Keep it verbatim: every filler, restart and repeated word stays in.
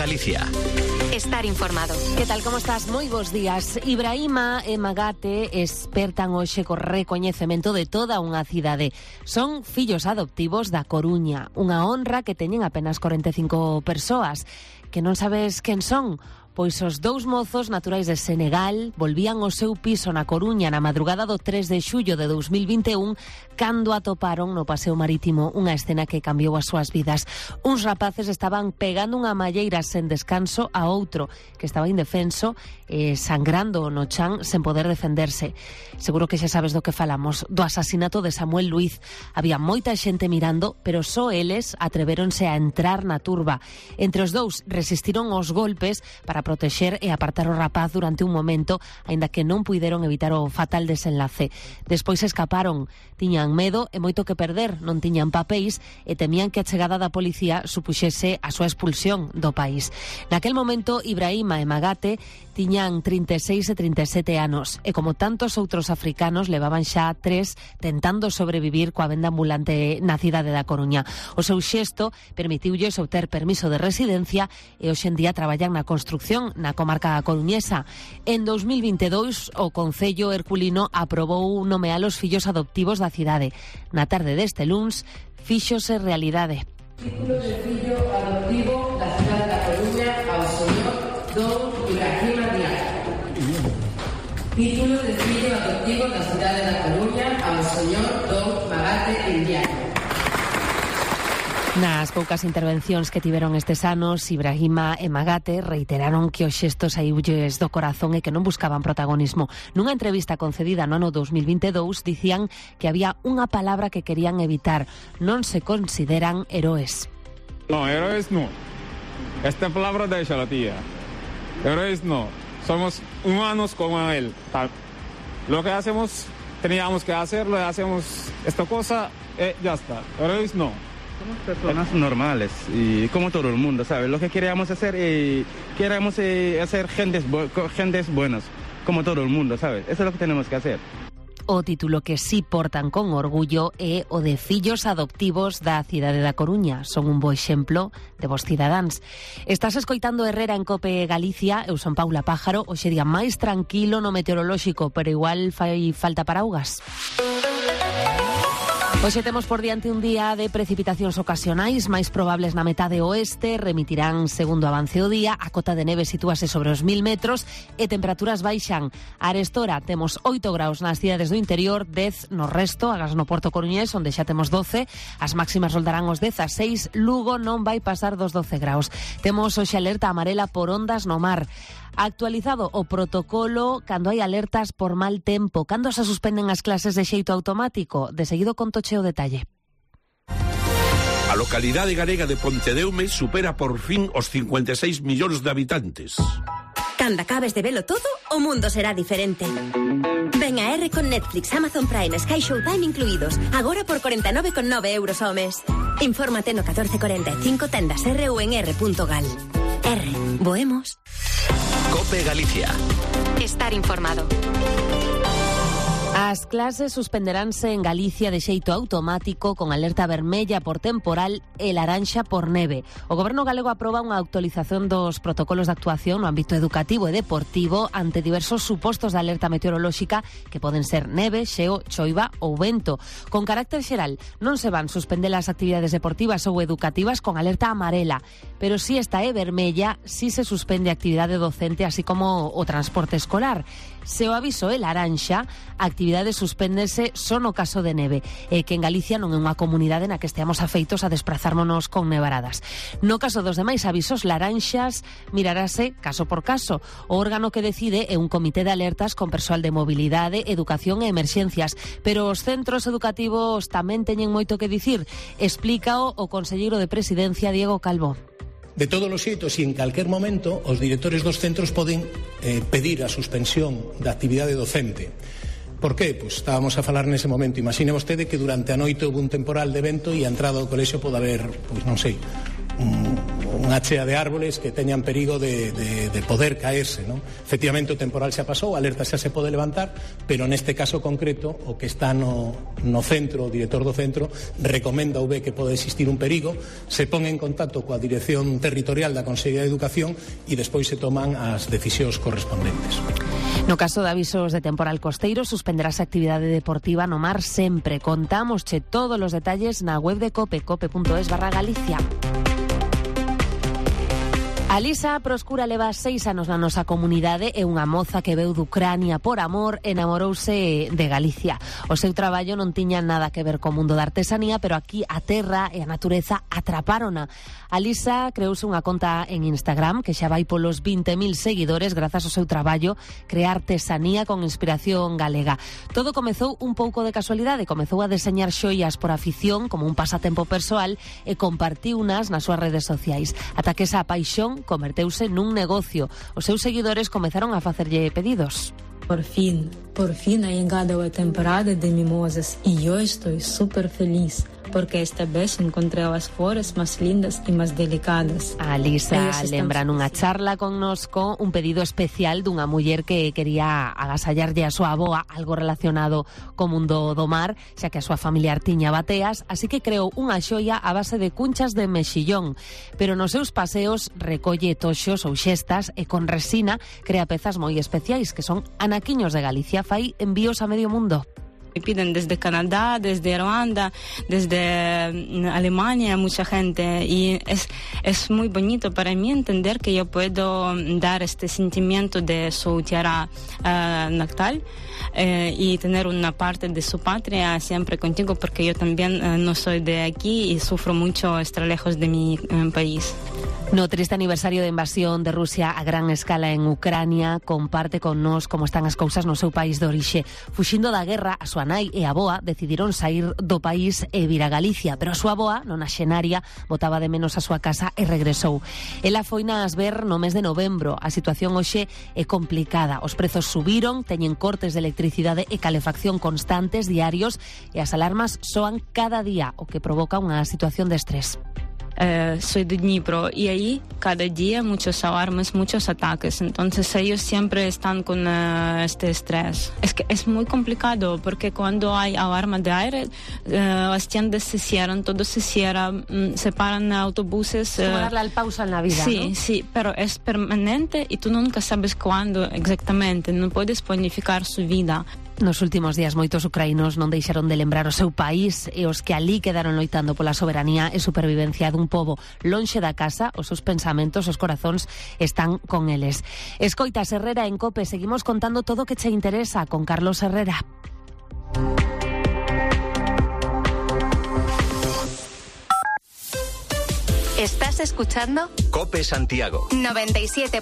Galicia. Estar informado. Que tal, como estás? Moi bons días. Ibrahima e Magate expertan hoxe co recoñecemento de toda unha cidade. Son fillos adoptivos da Coruña, unha honra que teñen apenas corenta e cinco persoas. Que non sabes quen son? Pois os dous mozos naturais de Senegal volvían ao seu piso na Coruña na madrugada do tres de xullo de dous mil vinte e un cando atoparon no paseo marítimo unha escena que cambiou as súas vidas. Uns rapaces estaban pegando unha malleira sen descanso a outro que estaba indefenso e sangrando no chan sen poder defenderse. Seguro que xa sabes do que falamos, do asasinato de Samuel Luiz. Había moita xente mirando, pero só eles atreveronse a entrar na turba. Entre os dous resistiron os golpes para protexer e apartar o rapaz durante un momento, aínda que non puideron evitar o fatal desenlace. Despois escaparon, tiñan medo e moito que perder, non tiñan papéis e temían que a chegada da policía supuxese a súa expulsión do país. Naquel momento, Ibrahima e Magate tiñan trinta e seis e trinta e sete anos e, como tantos outros africanos, levaban xa tres tentando sobrevivir coa venda ambulante na cidade da Coruña. O seu xesto permitiulles obter permiso de residencia e hoxe en día traballan na construcción na comarca coruñesa. En dous mil vinte e dous, o Concello Herculino aprobou nomear os fillos adoptivos da cidade. Na tarde deste luns, fíxose realidade. Título de fillo adoptivo da cidade da Coruña ao señor Don Ibrahima Díaz. Título de fillo adoptivo da cidade da Coruña ao señor Don Magate Díaz. Nas poucas intervencións que tiveron estes anos, Ibrahima e Magate reiteraron que os xestos saíulles do corazón e que non buscaban protagonismo. Nunha entrevista concedida no ano dous mil vinte e dous, dicían que había unha palabra que querían evitar. Non se consideran heroes. No, héroes no. Esta palabra déxala, tía. Héroes no. Somos humanos como él. Lo que hacemos, teníamos que hacerlo, hacemos esta cosa, eh, ya está. Héroes no. Somos personas normales y como todo el mundo, ¿sabes? Lo que queríamos hacer y queremos eh, hacer gentes, bu gentes buenas, como todo el mundo, ¿sabes? Eso es lo que tenemos que hacer. O título que sí portan con orgullo é o de fillos adoptivos da cidade da Coruña. Son un bo exemplo de vos cidadáns. Estás escoitando Herrera en Cope Galicia. Eu son Paula Pájaro. Hoxe día máis tranquilo no meteorolóxico, pero igual fai falta paraugas. Hoxe temos por diante un día de precipitacións ocasionais máis probables na metade oeste, remitirán segundo avance o día, a cota de neve sitúase sobre os mil metros e temperaturas baixan. A arestora temos oito graus nas cidades do interior, dez no resto, agás no Porto Coruñés, onde xa temos doce, as máximas roldarán os dezaseis, Lugo non vai pasar dos doce graus. Temos hoxe alerta amarela por ondas no mar. Actualizado o protocolo cando hai alertas por mal tempo, cando se suspenden as clases de xeito automático. De seguido contoche o detalle. A localidade galega de Pontedeume supera por fin os cincuenta e seis millóns de habitantes. Cando acabes de velo todo, o mundo será diferente. Ven a R con Netflix, Amazon Prime, Sky Showtime incluídos. Agora por corenta e nove con nove euros ao mes. Infórmate no catorce cuarenta e cinco, tendas R ou en r punto gal. R, boemos. Cope Galicia. Estar informado. As clases suspenderánse en Galicia de xeito automático con alerta vermella por temporal e laranxa por neve. O Goberno galego aproba unha actualización dos protocolos de actuación no ámbito educativo e deportivo ante diversos supostos de alerta meteorolóxica que poden ser neve, xeo, choiva ou vento. Con carácter xeral, non se van suspender as actividades deportivas ou educativas con alerta amarela, pero si esta é vermella, si se suspende a actividade docente así como o transporte escolar. Se o aviso é laranxa, a actividade suspéndese só no caso de neve, e que en Galicia non é unha comunidade na que esteamos afeitos a desplazármonos con nevaradas. No caso dos demais avisos laranxas, mirarase caso por caso. O órgano que decide é un comité de alertas con persoal de mobilidade, educación e emerxencias, pero os centros educativos tamén teñen moito que dicir. Explícao o conselleiro de Presidencia, Diego Calvo. De todos os xeitos e en calquer momento os directores dos centros poden eh, pedir a suspensión da actividade docente. Por qué? Pois estábamos a falar nese momento. Imagine vostede que durante a noite houve un temporal de vento e a entrada do colexio pode haber, pois non sei, un, unha chea de árboles que teñan perigo de, de, de poder caerse, non? Efectivamente o temporal xa pasou, a alerta xa se pode levantar, pero neste caso concreto o que está no, no centro, o director do centro recomenda ou ve que pode existir un perigo, se pon en contacto coa dirección territorial da Consellería de Educación e despois se toman as decisións correspondentes. No caso de avisos de temporal costeiro, suspenderase a actividade deportiva no mar sempre. Contámosche todos os detalles na web de Cope, cope.es barra Galicia. Alisa Proscura leva seis anos na nosa comunidade e unha moza que veu de Ucrania por amor enamorouse de Galicia. O seu traballo non tiña nada que ver co mundo da artesanía, pero aquí a terra e a natureza atrapárona. Alisa creouse unha conta en Instagram que xa vai polos vinte mil seguidores grazas ao seu traballo crear artesanía con inspiración galega. Todo comezou un pouco de casualidade, comezou a deseñar xoias por afición como un pasatempo persoal e compartiunas nas súas redes sociais. Ata que esa paixón converteuse nun negocio. Os seus seguidores comezaron a facerlle pedidos. Por fin, por fin ha llegado la temporada de mimosas y yo estoy súper feliz porque esta vez encontré las flores más lindas y más delicadas. A Alisa lembra nunha charla connosco un pedido especial dunha muller que quería agasallarlle a súa avoa, algo relacionado co mundo do mar, xa que a súa familiar tiña bateas, así que creou unha xoia a base de cunchas de mexillón, pero nos seus paseos recolle toxos ou xestas e con resina crea pezas moi especiais que son anaquiños de Galicia, fai envíos a medio mundo. Me piden desde Canadá, desde Irlanda, desde Alemania, mucha gente. Y es, es muy bonito para mí entender que yo puedo dar este sentimiento de su tierra uh, natal eh, y tener una parte de su patria siempre contigo, porque yo también uh, no soy de aquí y sufro mucho estar lejos de mi uh, país. No triste aniversario de invasión de Rusia a gran escala en Ucrania, comparte con nós como están as cousas no seu país de orixe. Fuxindo da guerra, a súa nai e a avoa decidiron sair do país e vir a Galicia, pero a súa avoa, nona Xenaria, botaba de menos a súa casa e regresou. Ela foi nas ver no mes de novembro. A situación hoxe é complicada. Os prezos subiron, teñen cortes de electricidade e calefacción constantes diarios e as alarmas soan cada día, o que provoca unha situación de estrés. Eh, soy de Dnipro y ahí cada día muchos alarmas, muchos ataques, entonces ellos siempre están con uh, este estrés. Es que es muy complicado porque cuando hay alarma de aire uh, las tiendas se cierran, todo se cierra, um, se paran autobuses. Uh, Como darle al pausa en la vida, sí, ¿no? Sí, pero es permanente y tú nunca sabes cuándo exactamente, no puedes planificar su vida. Nos últimos días moitos ucraínos non deixaron de lembrar o seu país e os que alí quedaron loitando pola soberanía e supervivencia dun pobo lonxe da casa, os seus pensamentos, os corazóns están con eles. Escoitas Herrera en Cope, seguimos contando todo o que che interesa con Carlos Herrera. ¿Estás escuchando? Cope Santiago. noventa y siete